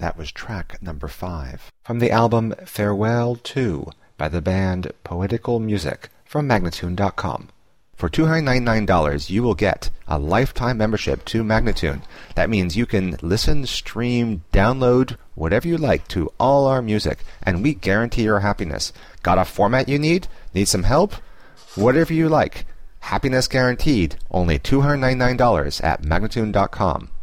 That was track number 5 from the album Farewell To by the band Poetical Music from Magnatune.com. For $299, you will get a lifetime membership to Magnatune. That means you can listen, stream, download, whatever you like to all our music, and we guarantee your happiness. Got a format you need? Need some help? Whatever you like. Happiness guaranteed. Only $299 at Magnatune.com.